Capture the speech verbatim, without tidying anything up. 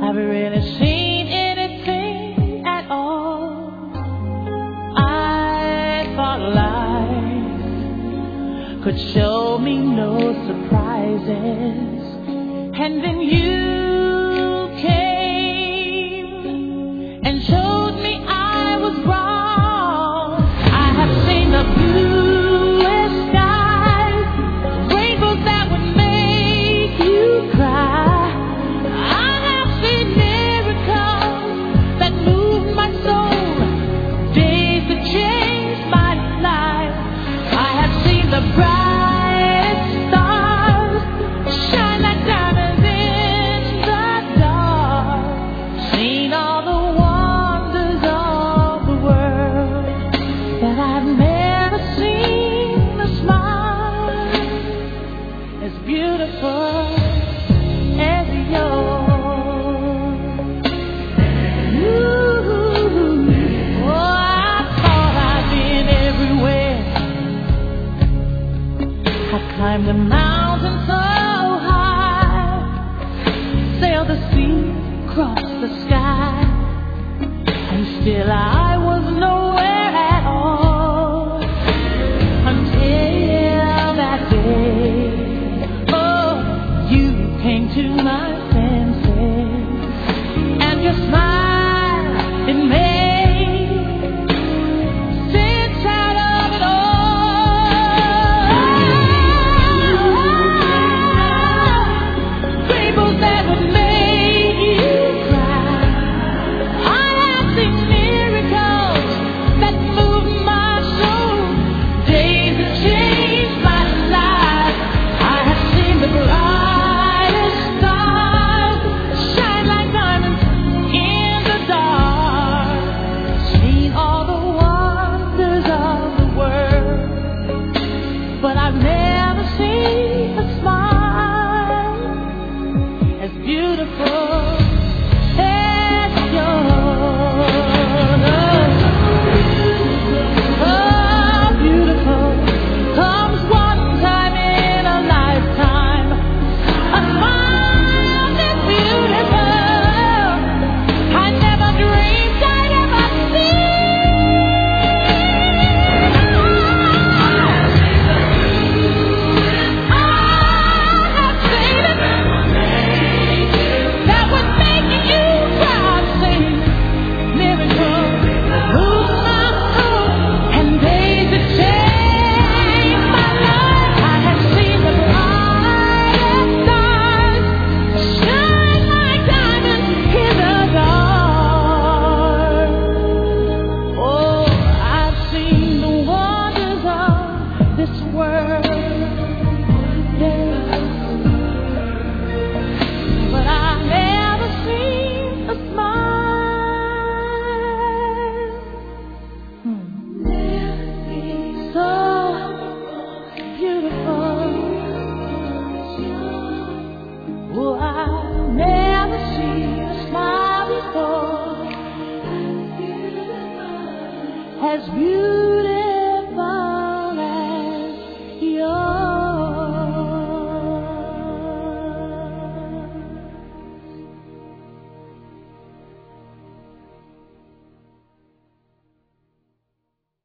haven't really seen anything at all. I thought life could show me no surprises, and then you came and showed me I was wrong. I have seen the bluest skies, rainbows that would make you cry. I have seen miracles that moved my soul, days that changed my life. I have seen the brightest stars shine like diamonds in the dark, seen all the wonders of the world, but I've never seen a smile as beautiful as yours. Ooh, oh, I thought I'd been everywhere. I climbed the mountain so high, sailed the sea, crossed the sky, and still I was nowhere at all until that day. Oh, you came to my senses, and your smile, it made sense out of it all. Rainbows that would make you cry. I have seen miracles that moved my soul, days that changed my life. I have seen the brightest stars shine like diamonds in the dark, seen all the wonders of the world, but I've never seen a smile as beautiful as yours. Oh, beautiful comes one time in a lifetime. A smile that's beautiful I never dreamed I'd ever see. I have seen it that would make you cry. I've seen miracles move my soul, and days that changed my life. I have seen the brightest stars shine like diamonds in the dark. Oh, I've seen the wonders of this world, yeah, but I've never seen a smile hmm, so beautiful. Oh, I've never seen a smile before as beautiful